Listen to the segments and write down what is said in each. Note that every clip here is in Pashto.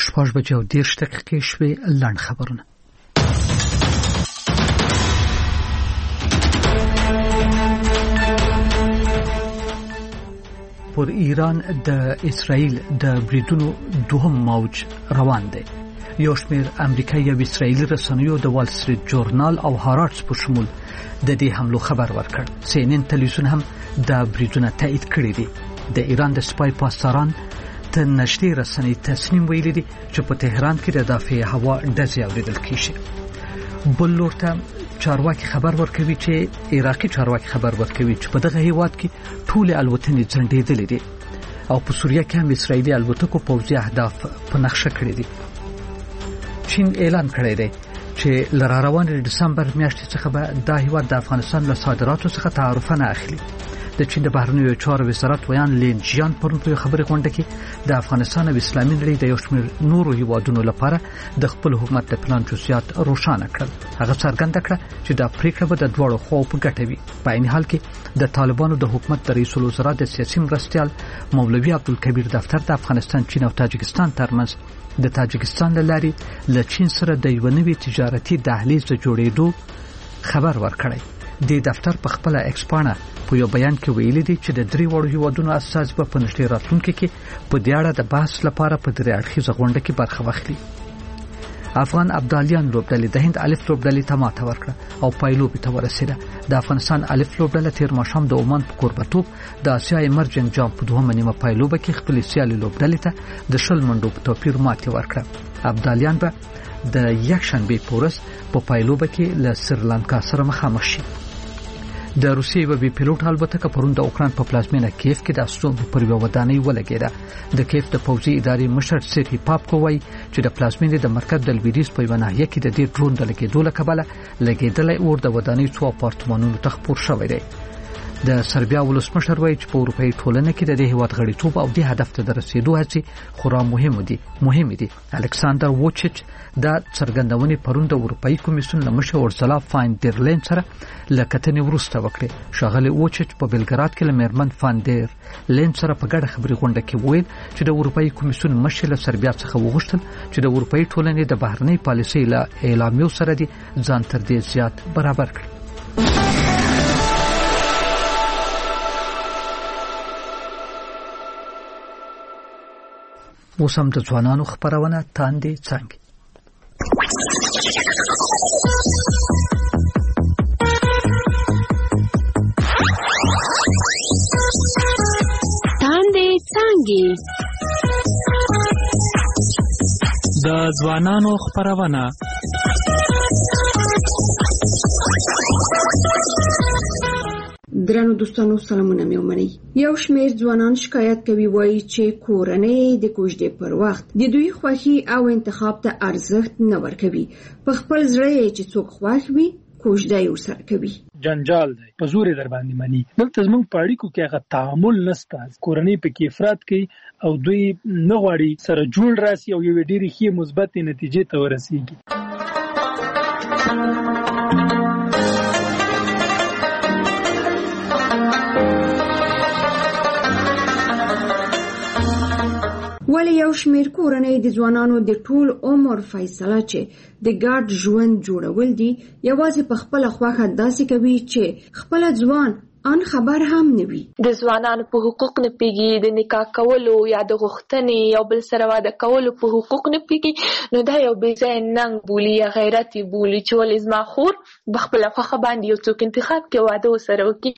6:10 شوي لنډ خبرونه. پر ایران د اسرائیل د بریدونو دوهم موج روان دی. یو شمېر امریکایي او اسرائیلي رسنیو د وال سټریټ جورنال او هاراتس په شمول د دې حملو خبر ورکړ. CNN تلویزیون هم د بریدونو تایید کړی دی. د ایران د سپای پاسداران ته نشري رسنۍ تصمیم ویلي دي چې په تهران کې د دافع هوا ډزې اوریدل کیږي. بل لور ته چارواکي خبر ورکوي چې عراقي چارواکي خبر ورکوي چې په دغه هیواد کې ټول الوتنې ځنډېدلې دي او په سوریه کې هم اسرائیلي الوتکو پوځي اهداف په نقشه کړی دي. چین اعلان کړی دی چې لرا روان دسمبر میاشتې څخه به دا هیواد د افغانستان له صادراتو څخه تعرفه نه اخلي. د چین د بهرنیو چارو وزارت ویان لین جیان پرون په خبري غونډه کې د افغانستان او اسلامي نړۍ د یو شمېر نورو هیوادونو لپاره د خپل حکومت د پلان جزئیات روښانه کړل. هغه څرګنده کړه چې دا پریکړه به د دوړو خواو په ګټه وي. په عین حال کې د طالبانو د حکومت د رئیس الوزرا د سیاسي مرستیال مولوي عبدالکبیر دفتر د افغانستان، چین او تاجکستان ترمنځ د تاجکستان لاري له چین سره د یو نوي تجارتي دهلیز د جوړېدو خبر ورکړی. د دفتر په خپل ایکسپانه په یو بیان کې ویلي دي چې د درې وړو هیوادونو اساس په نږدې راتلونکي کې په دې اړه د بحث لپاره په درې اړخیزه غونډه کې برخه واخلي. افغان ابدالیان لوبډلې د هند الف لوبډلې ته ماته ورکړه او پایلوبې ته ورسېده. د افغانستان الف لوبډله تیر ماښام د عمان په کوربتوب د آسیا ایمرجنګ جام په دوهمه نیمه پایلوبه کې خپل سیالي لوبډلې ته د 20 منډو په توپیر ماتې ورکړه. ابدالیان به د یکشنبه په ورځ په پایلوبه کې له سریلانکا سره مخامخ شي. د روسیې یو بي پیلوټ الوتکه پرون د اوکران په پلازمینه کیف کې د استوم پر یو ودانۍ ولګېده. د کیف د پوځي ادارې مشر سیرهی پاپکو وایي چې د پلازمینې د مرکز د لویدیځ په یوه ناحیه کې د دې ډرون د لګېدو له کبله لګېدلی اور د ودانۍ څو اپارتمانونو ته خپور شوی دی. د سربیا ولسمشر وایي چې په اروپایي ټولنه کې د دې هیواد غړیتوب او دې هدف ته د رسیدو هڅې خورا مهمې دي. الکساندر ووچیچ دا څرګندونې پرون د اروپایي کمیسیون له مشر اورسلا فاین ډر لین سره له کتنې وروسته وکړې. ښاغلی ووچیچ په بلګراد کې له میرمن فاین ډر لین سره په ګډه خبري غونډه کې وویل چې د اروپایي کمیسیون مشر له سربیا څخه وغوښتل چې د اروپایي ټولنې د بهرنۍ پالیسۍ له اعلامیو سره دي ځان تر دې زیات برابر کړي. اوس هم د ځوانانو خبرونه تاندې څنګه. تاندې څنګه د ځوانانو خبرونه. درنو دوستانو سلامونه مې ومنئ. یو شمېر ځوانان شکایت کوي وایي چې کورنۍ د کوژدې پر وخت د دوی خوښي او انتخاب ته ارزښت نه ورکوي. په خپل زړه چې څوک خوښ وي کوژده یې ورسره کوي. جنجال دی په زور در باندې مني. دلته زموږ په اړیکو کې هغه تعامل نشته. کورنۍ په کې افراط کوي او دوی نه غواړي سره جوړ راسي او یو ډېری ښې مثبت نتیجې ته ورسیږي. ولی یو شمیر کورنۍ د ځوانانو د ټول عمر فیصله چې د ګډ ژوند جوړول دي یوازې په خپل خوښه داسې کوي چې خپل ځوان ان خبر هم نه وي. د ځوانانو په حقوق نه پیږي، د نکاح کولو یا د غوښتنې یو بل سره واده کولو په حقوق نه پیږي، نو دا یو بې ځایه ننګ بولي یا غیرت بولي چې ولې زما خور په خپله خوښه باندې یو څوک انتخاب کې واده ورسره وکړي.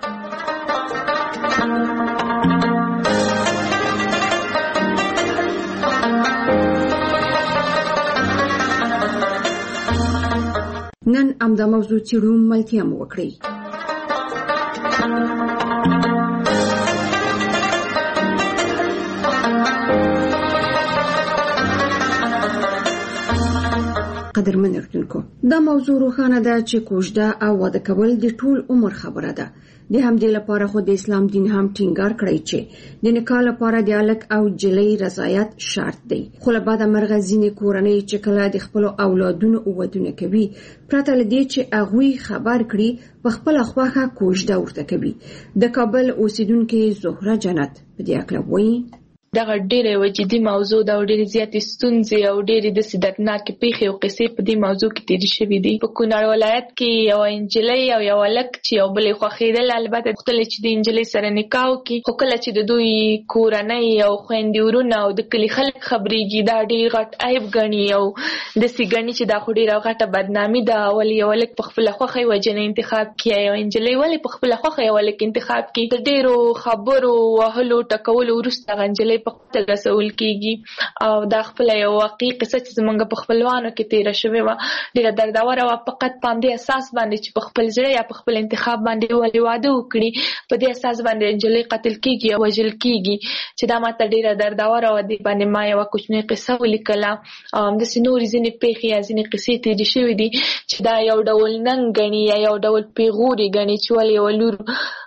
نن امدا موضوع چیرو ملتیا مو وکړي. قدرمن اردوونکو، دا موضوع روښانه ده چې کوژده او واده کول د ټول عمر خبره ده. د همدې لپاره خو د اسلام دین هم ټینګار کړی چې د نکاح لپاره د هلک او جلۍ رضایت شرط دی. خو له بعده مرغه ځینې کورنۍ چې کله د خپلو اولادونو ودونه کوي پرته له دې چې هغوی خبر کړي په خپله خوښه کوژده ورته کوي. د کابل اوسیدونکې زهره جنت په دې اړه وایي. دغه ډېرې وجدي موضوع دا ډېرې زیاتې ستونزې او ډېرې د سدتناکې پیښې او قصې په دې موضوع کې تیرې شوې دي. په کونړ ولایت کې یو انجلۍ او یو هلک چې یو بلې خوښېدل، البته غوښتل چې د انجلۍ سره نکاح وکړي، خو کله چې د دوی کورنۍ او خویندې ورونه او د کلي خلک خبرېږي دا ډېر غټ عیب ګڼي او داسې ګڼي چې دا خو ډېره غټه بدنامي ده. ولې یو هلک په خپله خوښه یوه جنۍ انتخاب کړي، یو انجلۍ ولې په خپله خوښه یو هلک انتخاب کړي. د ډېرو خبرو وهلو ټکولو وروسته هغه انجلۍ په قتل رسول کېږي او دا خپله یو واقعي قصه چې زموږ په خپلوانو کې تېره شوې وه ډېره دردوره وه. فقط په همدې اساس باندې چې په خپل زړه یا په خپل انتخاب باندې ولې واده وکړي، په دې اساس باندې انجلۍ قتل کېږي او وژل کېږي چې دا ماته ډېره دردوره وه. دې باندې ما یوه کوچنۍ قصه ولیکله او همداسې نورې ځینې پیښې یا ځینې قصې تېرې شوې دي چې دا یو ډول ننګ ګڼي یا یو ډول پیغور یې ګڼي چې ولې یوه لور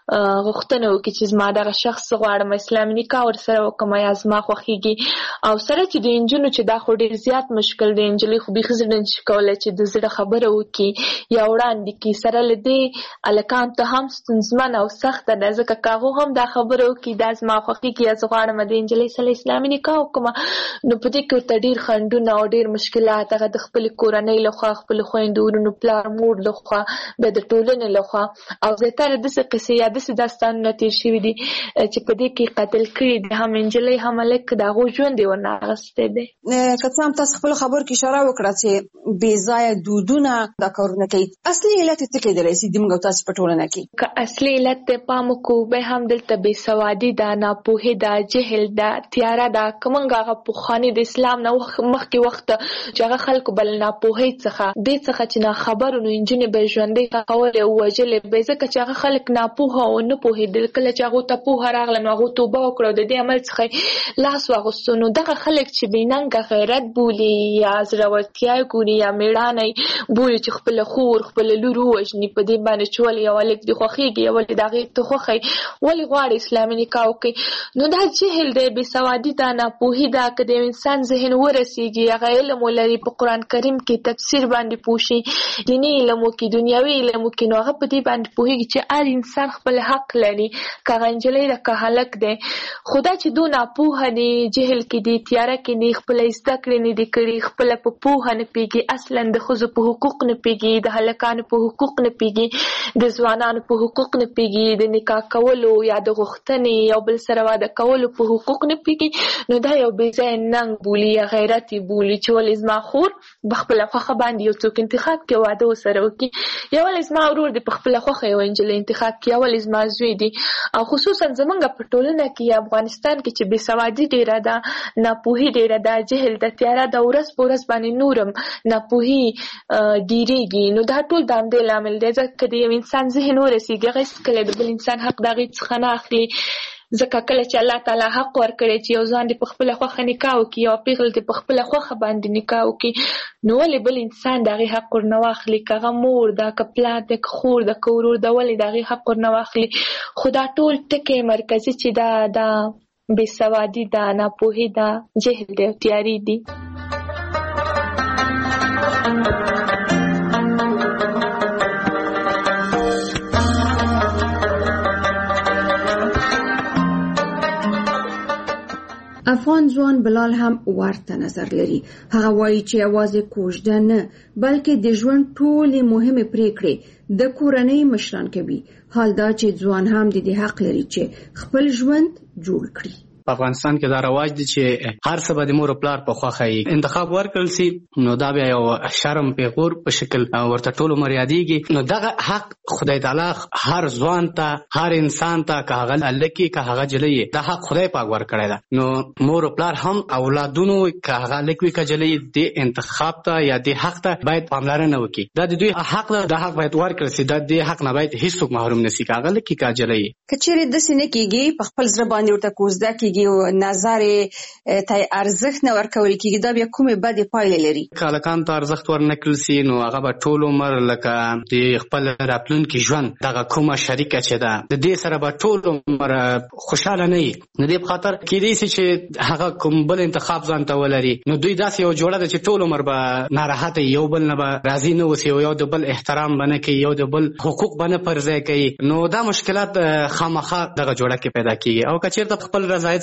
غوښتنه وکړي چې زما دغه شخص غواړم اسلامي نکاح ورسره وکړم یا زما خوښېږي. او سره چې د نجونو چې دا خو ډېر زیات مشکل دی، نجلۍ خو بیخي زړه نشي کولی چې د زړه خبره وکړي یا وړاندې کړي. سره له دې هلکانو ته هم ستونزمنه او سخته ده، ځکه که هغو هم دا خبره وکړي دا زما خوښېږي یا زه غواړم د نجلۍ سره اسلامي نکاح وکړم، نو په دې کې ورته ډېر خنډونه او ډېر مشکلات هغه د خپلې کورنۍ لخوا، خپلو خویندو ورونو، پلار مور لخوا، بیا د ټولنې لخوا او زیاتره داسې قصې یا داسې داستانونه تېر شوي دي چې په دې کې قتل کړي دي هم انجلۍ هم هلک، د هغو ژوند یې ورنه اخیستی دی. که څه هم تاسو خپلو خبرو کې اشاره وکړه چې بې ځایه دودونه دا کارونه کوي، اصلي علت یې څه کېدلی شي د موږ او تاسو په ټولنه کې؟ که اصلي علت ته پام وکړو بیا هم دلته بېسوادي ده، ناپوهي ده، جهل ده، تیاره ده. که موږ هغه پخواني د اسلام نه مخکې وخت چې هغه خلکو به له ناپوهۍ څخه دې څخه چې ناخبرو نو نجونې به یې ژوندۍ ښخولې او وژلې به یې، ځکه چې هغه خلک ناپوهه او نه پوهېدل. کله چې هغو ته پوهه راغله نو هغو توبه وکړه او د دې عمل څخه لاس واغوستو. نو دغه خلک چې بېننګه غیرت بولي یا زړورتیا یې ګوري یا مېړانه یې بولي چې خپله خور خپله لور ووژني په دې باندې چې ولې یو هلک دې خوښېږي یا ولې د هغې ته خوښه یې ولې غواړي اسلامي نکاح وکړي، نو دا جهل دی، بېسوادي ده، ناپوهي ده. که د یو انسان ذهن ورسېږي، هغه علم ولري، په قرآن کریم کې تفسیر باندې پوه شي، دیني علم وکړي، دنیاوي علم وکړي، نو هغه په دې باندې پوهېږي چې هر انسان خپل حق لري، که هغه نجلۍ ده که هلک دی. خو دا چې دو ناپوهه دي، جهل کې دي، تیاره کې دي، خپله زده کړې نه دي کړي، خپله په پوهه نه پوهېږي، اصلا د ښځو په حقوق نه پوهېږي، د هلکانو په حقوق نه پوهېږي، د ځوانانو په حقوق نه پوهېږي، د نکاح کولو یا د غوښتنې یو بل سره واده کولو په حقوق نه پوهېږي، نو دا یو بې ځایه ننګ بولي یا غیرت یې بولي چې ولې زما خور په خپله خوښه باندې یو څوک انتخاب کړي واده ورسره وکړي، یا ولې زما ورور دې په خپله خوښه یوه نجلۍ انتخاب کړي، یا ولې زما زوی دي. او خصوصا زمونږ په ټولنه کې یا افغانستان کې چې بېسوادي ډېره ده، ناپوهي ډېره ده، جهل ده، تیاره ده، ورځ په ورځ باندې نورم ناپوهي ډېرېږي، نو دا ټول د همدې لامل دی. ځکه د یو انسان ذهن ورسېږي هغه هېڅکله د بل انسان حق د هغې څخه نه اخلي، ځکه کله چې الله تعالی حق ورکړی چې یو ځوان دې په خپله خوښه نکاح وکړي، یوه پیغله دې په خپله خوښه باندې نکاح وکړي، نو ولې بل انسان د هغې حق ورنه واخلي؟ که هغه مور ده، که پلار ده، که خور ده، که ورور ده، ولې د هغې حق ورنه واخلي؟ خو دا ټول ټکي مرکزي چې دا بېسوادي ده، ناپوهي ده، جهل دی او تیارې دي. افغان ځوان بلال هم ورته نظر لري. هغه وایي چې یوازې کوژده نه بلکې د ژوند ټولې مهمې پریکړې د کورنۍ مشران کوي. حال دا چې ځوان هم د دې حق لري چې خپل ژوند جوړ کړي. په افغانستان کې دا رواج دی چې هر څه به د مور او پلار په خوښه یې انتخاب ورکړل شي، نو دا بیا یو شرم پیغور په شکل ورته ټول عمر یادېږي. نو دغه حق خدای تعالی هر ځوان ته، هر انسان ته، که هغه هلک وي که هغه نجلۍ وي، دا حق خدای پاک ورکړی ده. نو مور او پلار هم اولادونو که هغه هلک وي که نجلۍ دې انتخاب ته یا دې حق ته باید پاملرنه وکړي. دا د دوی حق ده، دا حق باید ورکړل شي، دا دې حق نه باید هېڅوک محروم نه شي، که هغه هلک وي که نجلۍ وي. که چېرې داسې نه کېږي، په خپل زړه باندې ورته کوژده کېږي او نظر ته ارزښت نه ورکول کېږي، دا بیا کومې بدې پایلې لري؟ که هلکانو ته ارزښت ورنکړل شي نو هغه به ټول عمر لکه د خپل راتلونکي ژوند دغه کومه شریکه چې ده د دې سره به ټول عمر خوشحاله نه وي. نو دې په خاطر کېدی شي چې هغه کوم بل انتخاب ځان ته ولري، نو دوی داسې یو جوړه ده چې ټول عمر به ناراحته یو بل نه به راضي نه اوسي، یو د بل احترام به نه کوي، یو د بل حقوق به نه پر ځای کوي. نو دا مشکلات خامخا دغه جوړه کې پیدا کېږي. او که چېرته خپل رضایت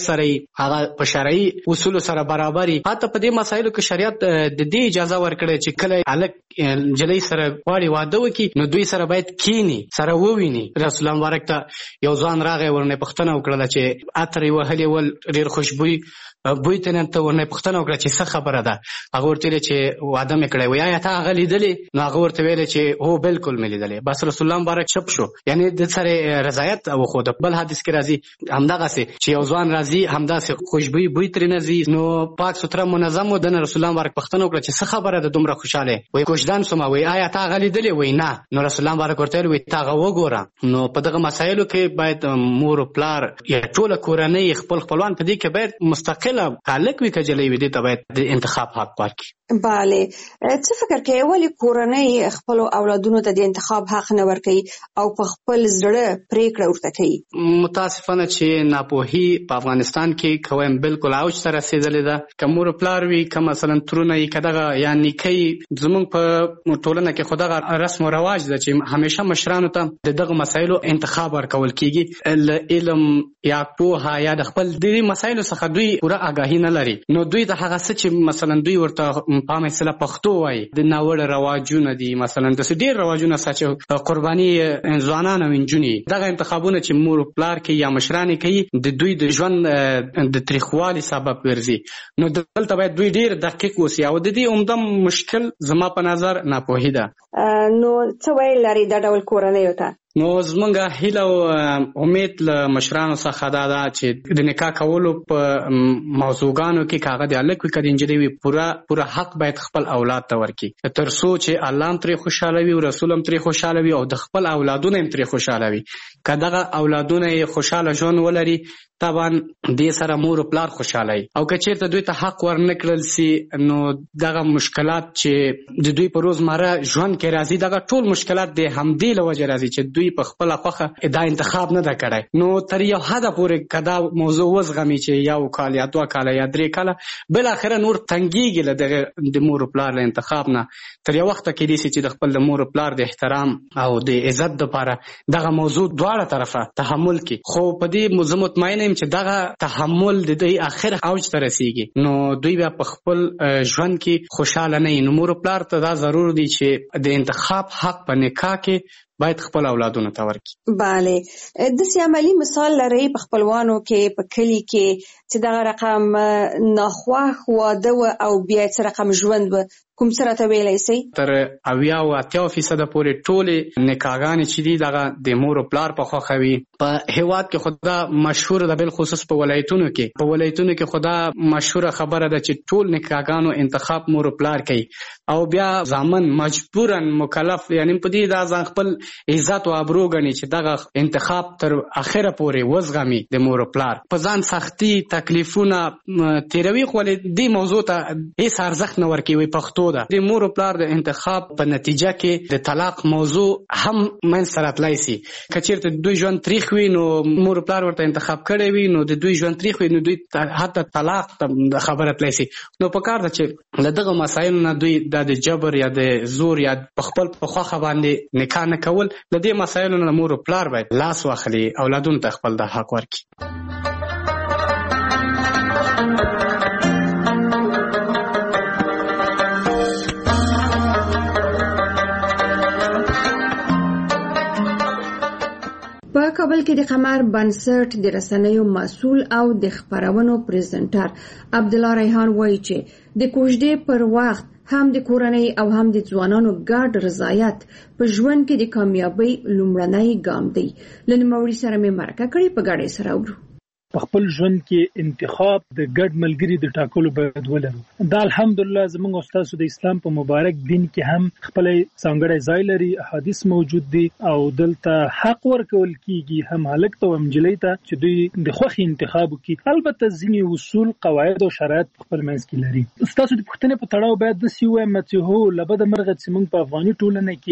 سره هغه په شرعي اصول سره برابري. حتی په دې مسایلو کې شریعت د دې اجازه ورکړي چې کله الک جلۍ سره غواړي واده وکړي نو دوی سره باید کینی سره وویني. رسول الله مبارک ته یو ځوان راغی ورنه پوښتنه وکړه چې عطر وهلې ول ډېر خوشبوي بوی ته نن ته ورنه پوښتنه وکړه چې څه خبره ده. هغه ورته ویل چې واده مې کړی و یا ته هغه لیدلې؟ نو هغه ورته ویل چې هو بالکل مې لیدلې. بس رسول الله مبارک چپ شو، یعنی د سره رضایت وښود. بل حدیث کې راځي همدغسې چې یو ځوان راځي همداسې خوشبوي بوی ترې نه ځي نو پاک سوتره منظم و. دنه رسول الله مبارک پوښتنه وکړه چې څه خبره ده دومره خوشحاله وایي کوژدن سومه وایي آیا ته هغه لیدلې؟ وایي نه. نو رسول الله مبارک ورته ویل ته هغه وګوره. نو په دغه مسایلو کې باید مور و پلار یا ټوله کورنۍ خپل خپلوان په دې کې باید مستقله هلک وي که جلۍ وي دې ته باید د انتخاب حق ورکړي. بله، څه فکر کوي ولې کورنۍ خپلو اولادونو ته د انتخاب حق نه ورکوي او په خپل زړه پریکړه ورته کوي؟ متاسفانه چې ناپوهي په افغانستان کې کوم بالکل اوج ته رسېدلې ده. که مور پلار وي که مثلا ترونه یې که دغه یا نیکه زموږ په ټولنه کې خو دغه رسم و رواج ده چې همیشه مشرانو ته د دغه مسایلو انتخاب ورکول کېږي. علم یا پوهه یا د خپل دې مسایلو څخه دوی پوره آګاهي نه لري نو دوی ته هغه څه چې مثلا دوی ورته په عامه اصطلاح پښتو وایي د ناوړه رواجونه دي، مثلا داسې ډېر رواجونه سته چې قرباني ځوانان او نجونې دغه انتخابونه چې مور و پلار کوي یا مشران کوي د دوی د ژوند د تریخوالي سبب ګرځي. نو دلته باید دوی ډېر دقیق اوسي او د دې عمده مشکل زما په نظر ناپوهي ده. نو څه ویل لري دا ډول کورنیو ته؟ نو زمونږ هیله او امید له مشرانو څخه دا ده چې د نکاح کولو په موضوعګانو کې که هغه د هلک وي که د نجلۍ وي پوره حق باید خپل اولاد ته ورکړي تر څو چې الله هم ترې خوشحاله وي او رسول هم ترې خوشحاله وي او د خپل اولادونه هم ترې خوشحاله وي. که دغه اولادونه یې خوشحاله ژوند ولري طبعا دې سره مور و پلار خوشحاله وي. او که چېرته دوی ته حق ورنه کړل سي نو دغه مشکلات چې د دوی په روزمره ژوند کې راځي دغه ټول مشکلات د همدې له وجې راځي چې دوی په خپله خوښه دا انتخاب نه ده کړی. نو تر یو حده پورې که دا موضوع وزغمي چې 1 کال یا 2 کاله یا 3 کاله بالاخره نور تنګېږي له دغه د مور و پلار له انتخاب نه تر یو وخته کېدای سي چې د خپل د مور و پلار د احترام او د عزت دپاره دغه موضوع دواړه طرفه تحمل کړي. خو په دې زه مطمئنه یم چې دغه تحمل د دوی آخر اوج ته رسیږي نو دوی بیا په خپل ژوند کې خوشحاله نه وي. نو مور و پلار ته دا ضرور دی چې د انتخاب حق په نکاح کې باید خپل اولادونو ته ورکړي. بله، داسې عملي مثال لرئ په خپلوانو کې په کلي کې چې دغه رقم ناخوښ واده و او بیا څه رقم ژوند و کوم څه راته ویلی سئ؟ تر 80-80% پورې ټولې نکاحګانې چې دي دغه د مور و پلار په خوښه وي. په هېواد کې خو دا مشهوره ده، بالخصوص په ولایتونو کې خو دا مشهوره خبره ده چې ټول نکاحګانو انتخاب مور و پلار کوي او بیا ځامن مجبورا مکلف یعنی په دې دا ځان خپل عزت او ابرو ګڼي چې دغه انتخاب تر اخره پورې وزغمي د مور و پلار په ځان سختي تکلیفونه تیروي. خو دې موضوع ته هیڅ ارزښت نه ورکوي. پښتو ده د مور و پلار د انتخاب په نتیجه کې د طلاق موضوع هم منځته راتلی سي. که چېرته دوی ژوند تریخ وي نو مور و پلار ورته انتخاب کړی وي نو د دوی ژوند تریخ وي نو دوی حتی طلاق ته خبره تلی سي. نو پکار ده چې له دغه مسایلو نه دوی د جبر یا د زور یا په خپل په خوښه باندې نکاح نه کول له دې مسایلو نه مور و پلار باید لاس واخلي اولادونو ته خپل د حق ورکړي. په کابل کې د قمر بنسټ د رسنیو مسؤل او د خبرونو پریزنټر عبدالله ریحان وایي چې د کوژدې پر وخت هم د کورنۍ او هم د ځوانانو ګډ رضایت په ژوند کې د کامیابی لومړنی ګام دی. له نوموړي سره مې مرکه کړې، په ګډه سره اورو. په خپل ژوند کې انتخاب د ګډ ملګري د ټاکلو باید ولرو. دا الحمدلله زموږ استاد د اسلام په مبارک دین کې هم خپل څنګه ځای لري، احادیث موجود دي او دلته حق ورکول کیږي هم هلک ته هم جلۍ ته چې دوی د خوښي انتخاب وکړي. البته ځینې اصول قواعد او شرایط خپل منځ کې لري. استاد د پوښتنې په تړاو باید د سی وایم چې هو لبد مرغه چې موږ په افغاني ټولنه کې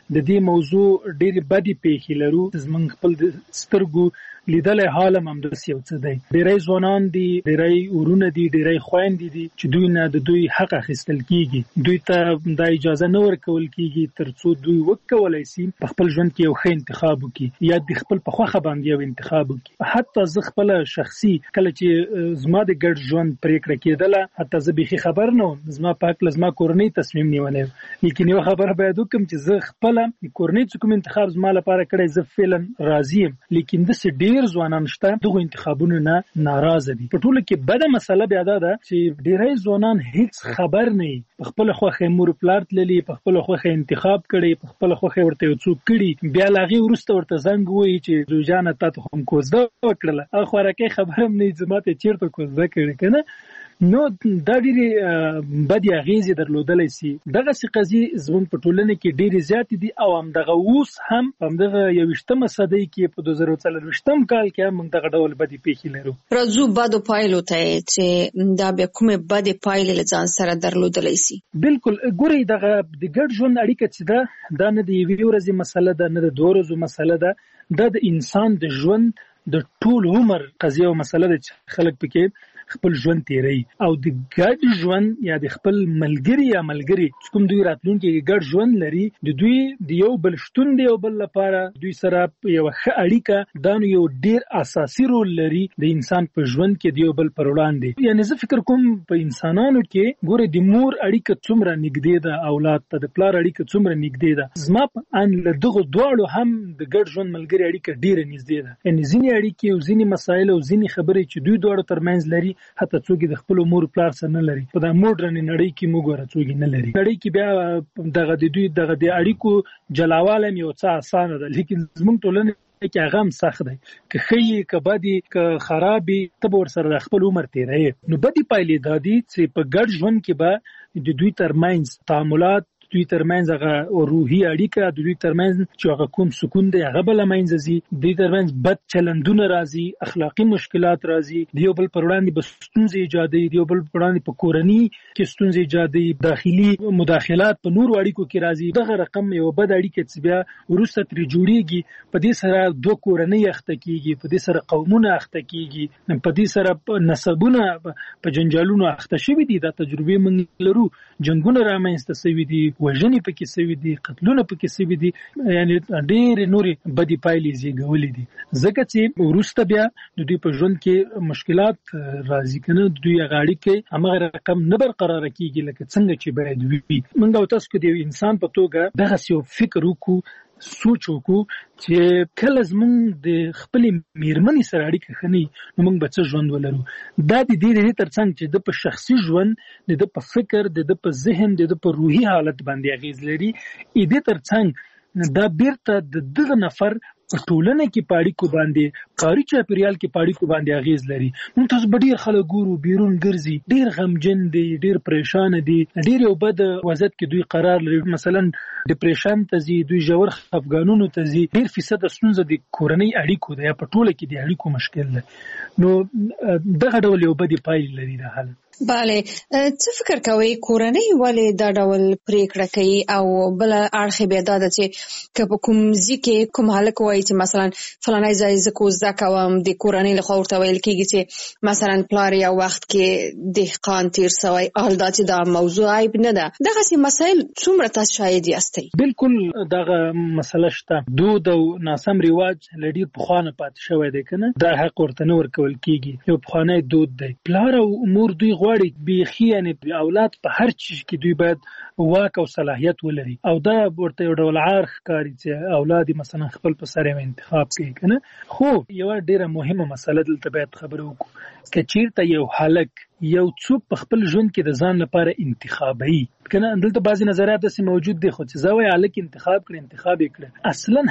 د دې موضوع ډېرې بدې پیښې لرو. زمونږ خپل د سترګو لیدلی حال هم همداسې یو څه دی. ډېری ځوانان دي، ډېری ورونه دي، ډېری خویندې دي چې دوی نه د دوی حق اخیستل کېږي. دوی ته دا اجازه نه ورکول کېږي تر څو دوی وکولی شي په خپل ژوند کې یو ښه انتخاب وکړي یا د خپل په خوښه باندې یو انتخاب وکړي. حتی زه خپله شخصي کله چې زما د ګډ ژوند پرېکړه کېدله، حتی زه بیخي خبر نه وم زما په هکله زما کورنۍ تصمیم نیولی و. لیکن یوه خبره باید وکړم چې زه خپله کورنۍ چې کوم انتخاب زما لپاره کړی زه فعلا راضي یم. لیکن داسې ډېر ځوانان شته دغو انتخابونو نه ناراضه دي. په ټوله کې بده مسله بیا دا ده چې ډېری ځوانان هیڅ خبر نه وي، په خپله خوښه مور پلار تللي، په خپله خوښه انتخاب کړی، په خپله خوښه ورته یو څوک کړي، بیا له هغې وروسته ورته زنګ ووایي چې زوی جانه تا ته خو هم کوزده وکړله، هغه خوارکۍ خبره هم نه وي چې ما ته چېرته کوزده کړې که نه. نو دا ډېرې بدې اغېزې درلودلی سي. دغسې قضیې زموږ په ټولنه کې ډېرې زیاتې دي او همدغه اوس هم په همدغه 21مه صدۍ کې په 2024 کال کې هم موږ دغه ډول بدې پیښې لرو. راځو بدو پایلو ته چې دا بیا کومې بدې پایلې له ځان سره درلودلی سي. بالکل. ګورئ دغه د ګډ ژوند اړیکه چې دا نه د یوې ورځې مسله ده، نه د 2 ورځو مسله ده. دا د انسان د ژوند د ټول عمر قضیه او مسله ده چې خلک پکې خپل ژوند تیری. او د ګډ ژوند یا د خپل ملګري یا ملګري چې کوم دوی راتلونکي ګډ ژوند لري، د دوی د یو بل شتون د یو بل لپاره دوی سره یو ښه اړیکه دا نو یو ډېر اساسي رول لري د انسان په ژوند کې د یو بل پر وړاندې. یعنې زه فکر کوم په انسانانو کې ګوره د مور اړیکه څومره نږدې ده اولاد ته، د پلار اړیکه څومره نږدې ده. زما په ان له دغو دواړو هم د ګډ ژوند ملګري اړیکه ډېره نږدې ده. یعنې ځینې اړیکې او ځینې مسایل او ځینې خبرې چې دوی دواړو ترمنځ لري حتی څوک د خپل مور پلار سره نه لري. په دا موډرن نړۍ کې موږ ګوره څوک نه لري. نړۍ کې بیا دغه د دوی دغه د اړیکو جلاوالی هم یو څه اسانه ده، لیکن زموږ ټولنه کې هغه هم سخت دی. که ښه یې که بد یې که خراب یې ته به ورسره د خپل عمر تېروې. نو بدې پایلې دا دي چې په ګډ ژوند کې به د دوی ترمنځ تعاملات، دوی ترمنځ هغه روحي اړیکه، د دوی ترمنځ چې هغه کوم سکون دی هغه به له منځه ځي. دوی ترمنځ بد چلندونه راځي، اخلاقي مشکلات راځي، د یو بل پر وړاندې به ستونزې ایجادوي، د یو بل پر وړاندې په کورنۍ کې ستونزې ایجادوي، داخلي مداخلات په نورو اړیکو کې راځي. دغه رقم یو بد اړیکه چې بیا وروسته ترې جوړېږي، په دې سره 2 کورنۍ اخته کېږي، په دې سره قومونه اخته کېږي، په دې سره نسبونه په جنجالونو اخته شوي دي. دا تجربې موږ لرو، جنګونه رامنځته شوي دي، وژنې پکې شوي دي، قتلونه پکې شوي دي، یعنې ډېرې نورې بدې پایلې زېږولې دي. ځکه چې وروسته بیا د دوی په ژوند کې مشکلات راځي که نه، د دوی هغه اړیکې هماغه رقم نه برقراره کېږي لکه څنګه چې باید وي. موږ او تاسو که د یو انسان په توګه دغسې یو فکر وکړو، سوچ وکړو چې کله زموږ د خپلې میرمنې سره اړیکه ښه نه وي نو موږ به څه ژوند ولرو. دا د دې ترڅنګ چې د په شخصي ژوند، د ده په فکر، د ده په ذهن، د ده په روحي حالت باندې اغېز لري. دې ترڅنګ دا بیرته د دغه نفر په ټولنه کې په اړیکو باندې، کاري چاپېریال کې په اړیکو باندې اغېز لري. موږ تاسو به ډېر خلک ګورو بیرون ګرځي، ډېر غمجن دي، ډېر پریشانه دي، ډېر یو بد وضعیت کې دوی قرار لري. مثلا ډپریشن ته ځي، دوی ژور خفګانونو ته ځي. 1% ستونزه د کورنۍ اړیکو ده یا په ټوله کې د اړیکو مشکل ده. نو دغه ډول یو بدې پایلې لري دا حالت. بله، څه فکر کوئ کورنۍ ولې دا ډول پریکړه کوي؟ او بل اړخ بیا دا ده چې که په کوم ځای کې کوم هلک وایي چې مثلا فلانی ځای زه کوزده کوم، د کورنۍ لخوا ورته ویل کېږي چې مثلا پلار یو وخت کې دهقان تیر سوی، حال دا چې دا موضوع عیب نه ده. دغسې مسایل څومره تاسو شاهد یاستئ؟ بالکل دغه مسله شته. دود او ناسم رواج له ډېر پخوا نه پاتې شوی دی که نه، دا حق ورته نه ورکول کېږي. یو پخوانی دود دی. پلار او مور دوی غواړي بیخي یعنې اولاد په هر چیز کې دوی باید واک او صلاحیت ولري، او دا ورته یو ډول عار ښکاري چې اولاد مثلا خپل په سر یې انتخاب کوي که نه. خو یوه ډېره مهمه مسله دلته باید خبره وکړو. که چېرته یو هلک یو څوک په خپل ژوند کې د ځان لپاره انتخابوي که نه، دلته بعضې نظریات داسې موجود دي، خو چې زه وایي هلک انتخاب یې کړه، اصلا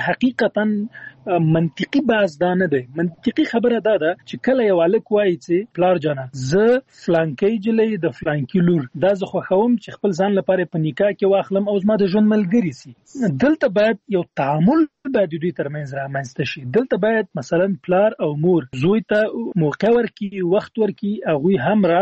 حقیقتا منطقي بحث دا نه دی. منطقي خبره دا ده چې کله یو هلک وایي چې پلار جانه زه فلانکۍ جلۍ د فلانکي لور دا زه خوښوم چې خپل ځان لپاره په نکاح کې واخلم او زما د ژوند ملګري سي، دلته باید یو تعامل باید دوی ترمنځ رامنځته شي. دلته باید مثلا پلار او مور زوی ته موقع ورکړي، وخت ورکړي، هغوی هم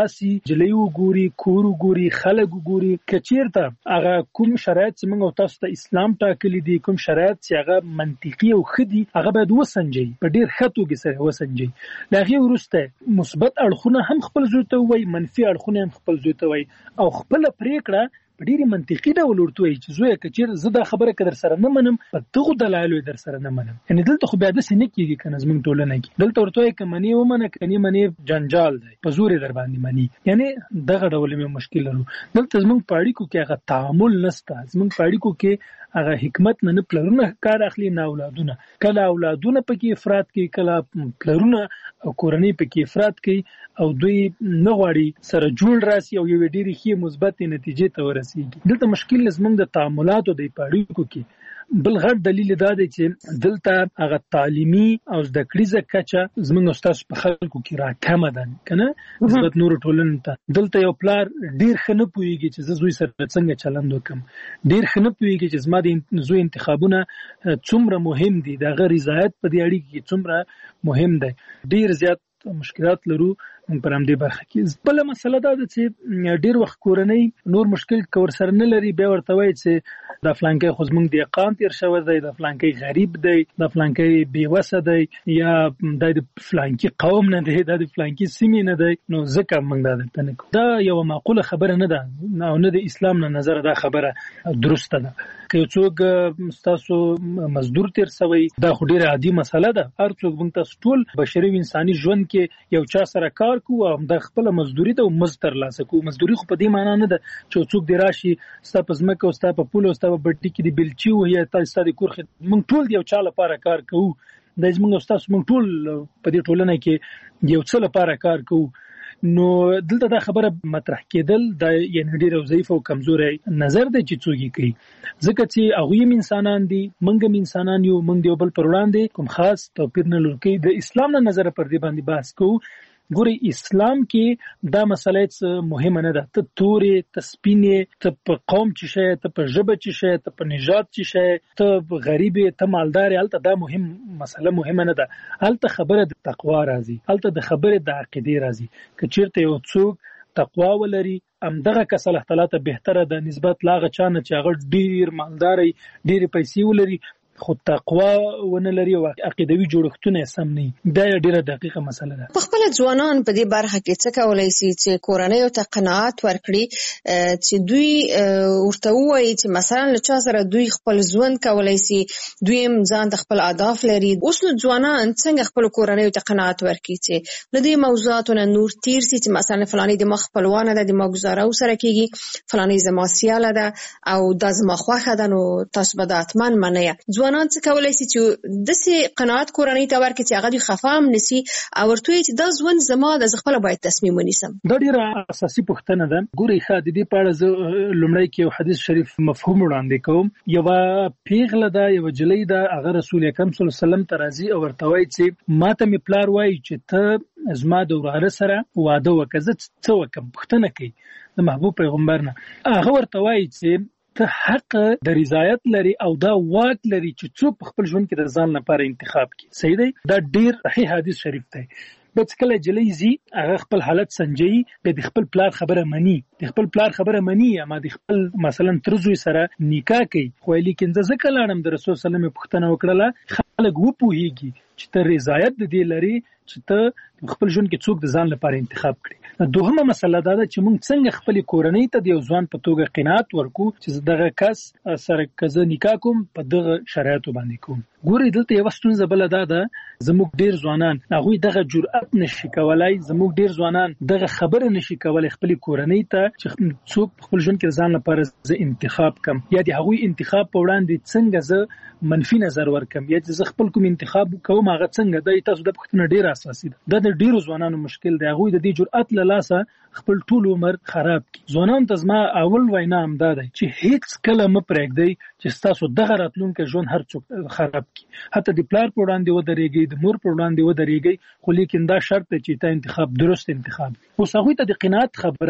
راسي جلې وګوري کور وګوري خلک وګوري کچیرته هغه کوم شرایط چې موږ تاسو ته اسلام ټاکلي دي کوم شرایط چې هغه منطقي او خدي هغه باید وسنجي په ډیر خطوګي سره وسنجي لاغي ورسته مثبت اړخونه هم خپل زوته وي منفي اړخونه هم خپل زوته وي او خپل پریکړه په ډیره منطقي ډول ورته وي چې زوی کچیر زه دا خبره کدر سره نه منم په دغه دلایل در سره نه منم یعنی دلته خو بیا د سینې کېږي کنه زمونږ ټولنه کې دلته ورته وي کمنې ومنه کني منی جنجال دی په زور در باندې منی یعنی دغه ډول مې مشکل لرو دلته زمونږ پاړیکو کې هغه تعامل نشته زمونږ پاړیکو کې هغه حکمت نه پلرونه کار اخلي نه اولادونه کله اولادونه پکې افراط کوي کله پلرونه او کورنۍ پکې افراط کوي او دوی نه غواړي سره جوړ راسي او یو ډېری ښه مثبت نتیجې ته ورسیږي دلته مشکل زمونږ د تعاملاتو د پاړیکو کې بل غټ دلیل دا دی چې دلته هغه تعلیمي او زده کړیزه کچه زمونږ استاد په خلکو کې راکمه ده کنه نسبت نور ټولنې ته دلته یو پلار ډیر خنه پويږي چې زه زوی سره څنګه چلند وکم ډیر خنه پويږي چې زما د زوی انتخابونه څومره مهم دي د غیر رضایت په دې اړه کې څومره مهم دی ډیر زیات مشکلات لرو پر همدې برخه کې بل مسله دا ده چې ډیر وخت کورنۍ نور مشکل کور سره نه لري بیا ورته وایي چې د فلانکې خو زمونږ د اقام تیر شوی دی د فلانکې غریب دی د فلانکې بیوسه دی یا د فلانکې قوم نه دی د فلانکې سیمې نه دی نو ځکه موږ دا درته نه کوو دا یو معقوله خبره نه ده او نه د اسلام نه نظر دا خبره درسته ده که څوک تاسو مزدور تیر شوی دا خو ډیره عادي مسله ده هر څوک موږ تاسو ټول بشري انساني ژوند کې یو چا سره کار کوو او د خپل مزدوري ته مزتر لاسه کوو مزدوري خو په دې معنی نه ده چې څوک دی راشي ستا په ځمکه او ستا په پول او ستا په بټي کې دی بلچي او یا تاسو د کور موږ ټول یو چا لپاره کار کوو د زموږ استاد موږ ټول په دې ټولنه کې یو څه لپاره کار کوو نو دلته دا خبره مطرح کېدل د یعنی ډیر ضعیف او کمزوري نظر د چڅوږي کوي ځکه چې هغه انسانان دي منګم انسانان یو منګ دی بل پر وړاندې کوم خاص توپیر نه لري د اسلام نه نظر پر دې باندې بحث کوو ګوري اسلام کې دا مسله مهمه نه ده ته تورې ته سپینې ته په قوم چې شې ته په ژبه چې شې ته په نژاد چې شې ته غریب ته مالدار الته دا مسله مهمه نه ده الته خبره د تقوا راځي الته د خبره د عقیده راځي که چیرته یو څوک تقوا ولري امدغه کس الله تعالی ته بهتره ده نسبت لاغه چانه چې هغه ډیر مالداري ډیر پیسې ولري خو تقوا ونه لري او عقیدوي جوړښتونه سم نه دا ډیره دقیقه مسله ده په خپل ځوانان په دې برخه کې څه کولای شي چې کورنۍ ته قناعت ورکړي چې دوی ورته وایي چې مثلا له چا سره دوی خپل ژوند کولای شي دوی ځان د خپل اهداف لري اوس نو ځوانان څنګه خپل کورنۍ ته قناعت ورکړي چې له دې موضوعاتو نور تیر شي چې مثلا فلاني د مخ خپلوانه ده د ما گزاره سره کیږي فلاني زما سیاله ده او د زما خوخه ده نو تاسو به د اتمن منئ ځوانان څه کولای شي چې د سي قناعت کورنۍ ته ورکړي چې هغه دوی خفام نسی او ورته چې دا ژوند زما د خپل باید تصمیم ونیسم دا ډیره اساسي پوښتنه ده ګوري ښه د دې په اړه لومړی کې یو حدیث شریف مفهوم وړاندې کوم یو پیغله ده یو جلۍ ده هغه رسول اکرم صلی الله علیه وسلم ته راځي او ورته وایي چې ماته می پلار وایي چې ته زما د وراره سره واده وکړه زه څه وکم پوښتنه کوي د محبوب پیغمبر نه هغه ورته وایي چې ته حق د رضایت لري او دا واک لري چې څوک خپل ژوند کې د ځان لپاره انتخاب کړي صحیح دی دا ډیر صحیح حدیث شریف دی بس کله جلۍ زی هغه خپل حالت سنجي د خپل پلار خبره مني د خپل پلار خبره مني اما د خپل مثلا ترزوی سره نکاح کوي خو لیکن ځکه لاړم د رسول صلی الله علیه وسلم پوښتنه وکړه خلک و پوهیږي چې ته رضایت د دې لري چې ته خپل ژوند کې څوک د ځان لپاره انتخاب کړي دوهمه مسله دا ده چې موږ څنګه خپل کورنۍ ته د یو ځوان په توګه قناعت ورکو چې دغه کس سره کزه نکاح کوم په دغه شرایطو باندې کوم ګوري دلته یو ستونزه بل ده زموږ ډیر ځوانان هغه دغه جرأت نشي کولای زموږ ډیر ځوانان دغه خبره نشي کولای خپل کورنۍ ته چې څوک خپل ژوند کې ځان لپاره ز انتخاب کم یا د هغه انتخاب په وړاندې څنګه ز منفي نظر ورکم یا چې زه خپل کوم انتخاب کوم هغه څنګه د تاسو د پښتنه ډیر اساسي ده د ډیرو ځوانانو مشکل دی هغه د دې جرأت له لاسه خپل ټول عمر خراب کی ځوانان ته زما اول وینا هم ده چې هیڅ کله م پرېږدي چې تاسو دغه راتلونکي ژوند هر څوک خراب کی حتی د پلار په وړاندې ودرېږي د مور په وړاندې ودرېږي خو لیکن دا شرط چې تا انتخاب درست انتخاب اوس هغه ته د قناعت خبره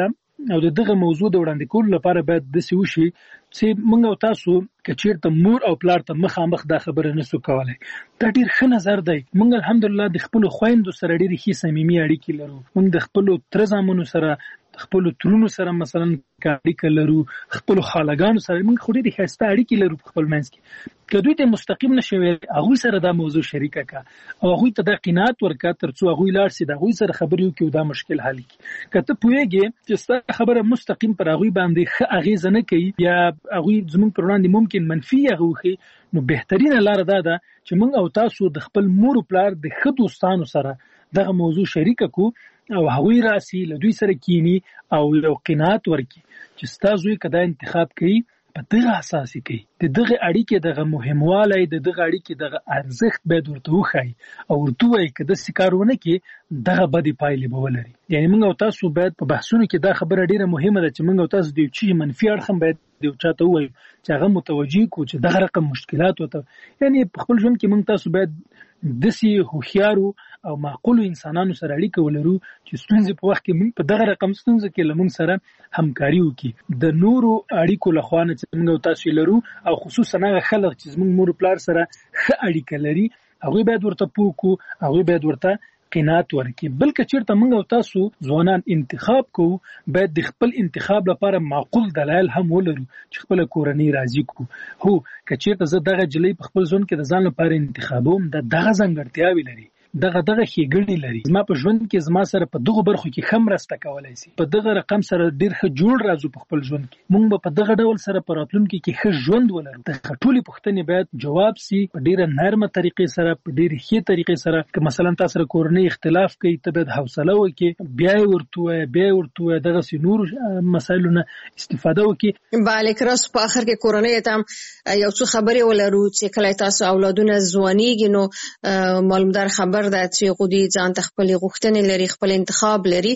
او دغه موضوع د وړاندې کولو لپاره باید داسې وشي چې موږ او تاسو که چېرته مور او پلار ته مخامخ دا خبره نسو کولی. دا ډېر ښه نظر دی. موږ الحمدلله د خپلو خویندو سره ډېرې ښې صمیمي اړیکې لرو. موږ د خپلو تره زامنو سره، خپلو ترونو سره مثلا اړیکه لرو، خپلو خالګانو سره موږ خو ډېرې ښایسته اړیکې لرو په خپل منځ کې. که دوی ته مستقیم نشي ویلی، هغوی سره دا موضوع شریکه که او هغوی ته دا قناعت ورکړه تر څو هغوی لاړ شي د هغوی سره خبرې وکړي او دا مشکل حل کړي. که ته پوهېږې چې ستا خبره مستقیم پر هغوی باندې ښه اغېزه نه کوي یا هغوی زموږ پر وړاندې ممکن منفي هغه وښي، نو بهترینه لاره دا ده چې موږ او تاسو د خپل مور او پلار د ښه دوستانو سره دغه موضوع شریکه کړو او هغوی راسي له دوی سره کینی او یو قناعت ورکړي چې ستا زوی که دا انتخاب کوي په دغه اساس کوي، د دغه اړیکې دغه مهموالی، د دغه اړیکې دغه ارزښت باید ورته وښایي او ورته ووایي که داسې کار ونه کړي دغه بدې پایلې به ولري. یعنې موږ او تاسو باید په بحثونو کې دا خبره ډېره مهمه ده چې موږ او تاسو د یو چیز منفي اړخ هم باید د یو چا ته ووایو چې هغه متوجه کړو چې دغه رقم مشکلات ورته، یعنې په خپل ژوند کې موږ تاسو باید داسې هوښیارو او معقولو انسانانو سره اړیکه ولرو چې ستونزې په وخت کې موږ په دغه رقم ستونزه کې له موږ سره همکاري وکړي. د نورو اړیکو له خوا نه چې موږ او تاسو لرو او خصوصا هغه خلک چې زموږ مور پلار سره ښه اړیکه لري، هغوی باید ورته پوه کړو، هغوی باید ورته قناعت ورکړي. بلکې چېرته موږ او تاسو ځوانان انتخاب کوو، باید د خپل انتخاب لپاره معقول دلایل هم ولرو چې خپله کورنۍ راضي کړو. هو که چېرته زه دغه جلۍ په خپل ژوند کې د ځان لپاره انتخابوم، دغه ځانګړتیاوې لري، دغه ښېګڼې لري، زما په ژوند کې زما سره په دغو برخو کې ښه مرسته کولی شي، په دغه رقم سره ډېر ښه جوړ راځو په خپل ژوند کې، موږ به په دغه ډول سره په راتلونکي کې ښه ژوند ولرو. دغه ټولې پوښتنې باید جواب سي په ډېره نرمه طریقې سره، په ډېرې ښې طریقې سره. که مثلا تا سره کورنۍ اختلاف کوي، ته باید حوصله وکړې، بیا یې ورته ووایې، دغسې نورو مسایلو نه استفاده وکړي. بالک راس په آخر کې کورنۍ ته هم یو څو خبرې ولرو چې کله تاسو اولادونه ځوانېږي نو معلومدار خبر ده چې غوډي ځان ته خپل غوښتنې لري، خپل انتخاب لري.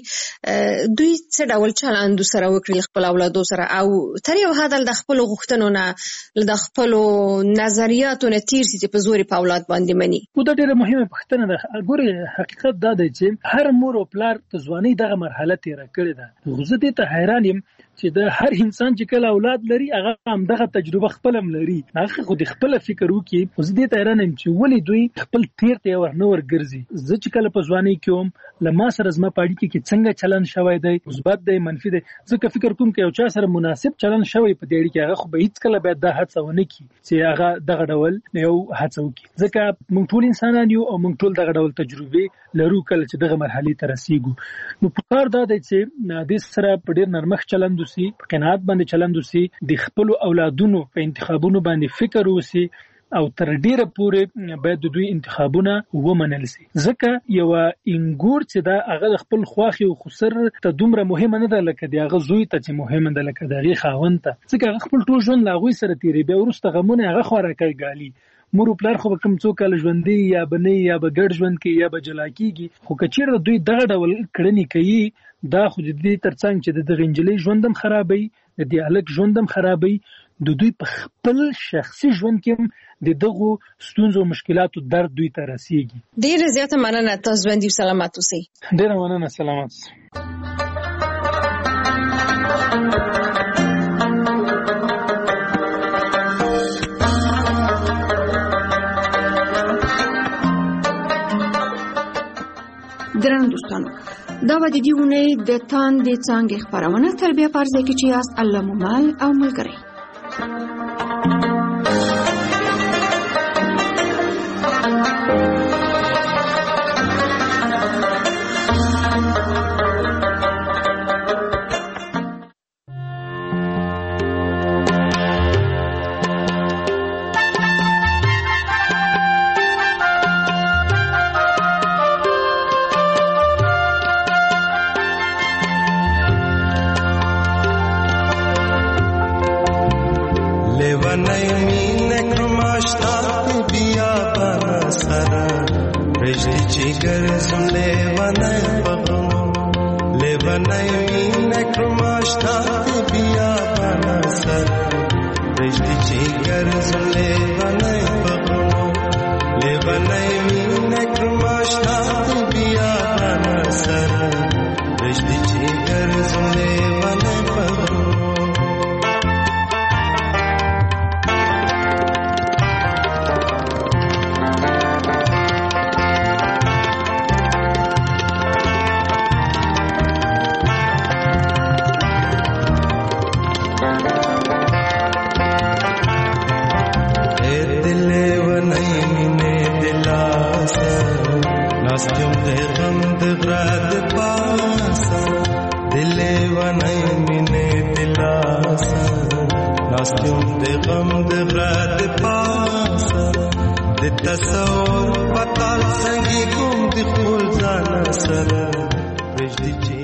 دوی څه ډول چلند سره وکړي خپل اولادو سره او تر یو حد د خپل غوښتنو نه د خپل نظریاتو نه تیر سي چې په زور په اولاد باندې مني. دا ډېره مهمه پوښتنه ده. ګوره حقیقت دا دی چې هر مور او پلار ته ځوانۍ دغه مرحله تېره کړې ده. زه دې ته حیران یم چې د هر انسان چې کله اولاد لري هغه هم دغه تجربه خپل هم لري، هغه خو د خپل فکر وکړي. خو زه دې ته حیران یم چې ولې دوی خپل تیر ته ورنه ورګرځي. زه چې کله په ځوانۍ کې وم، له ما سره زما په اړیکې کې څنګه چلند شوی دی، مثبت دی منفي دی، ځکه فکر کوم که یو چا سره مناسب چلند شوی په دې اړیکې، هغه خو به هیڅکله باید دا هڅه ونه کړي چې هغه دغه ډول یو هڅه وکړي، ځکه موږ ټول انسانان یو او موږ ټول دغه ډول تجربې لرو کله چې دغه مرحلې ته رسیږو. نو پکار دا دی چې دې سره په ډېر نرمښت چلند وسي، په قناعت باندې چلند وسي، د خپلو اولادونو په انتخابونو باندې فکر وسي او تر ډیره پورې باید د دوی انتخابونه ومنل شي. ځکه یو انګور چې دا هغه د خپل خواخي او خسر ته دومره مهمه نه ده لکه د هغه زوی ته چې مهمه ده لکه د هغې خاوند ته، ځکه هغه خپل ټول ژوند له هغوی سره تېروي، بیا وروسته غمونه هغه خوا راکوي ګالي. مور او پلار خو به کوم څو کاله ژوندي یا به نه یا به ګډ ژوند کوي یا به جلا کېږي. خو که چېرته دوی دغه ډول کړنې کوي، دا خو د دې تر څنګ چې د دغه نجلۍ ژوند هم خرابوي، د دې هلک ژوند هم خرابوي، د دوی په خپل شخصي ژوند کې هم د دغو ستونزو او مشکلاتو درد دوی ته رسیږي. ډېره زیاته مننه، تاسو ژوندي سلامت اوسئ. ډېره مننه، سلامت اوسئ. ګرانو دوستانو، دا به د دې اونۍ د تاندې څانګې خپرونه تر بیا په ځای کې چې یاست الله مو مل او ملګری. Rishdi chigar zule لیونی مینه دلاسا ناستیم د غم د غرد پاسا د تصور پتال سنگی کوم د خپل ځان سره پرېږدي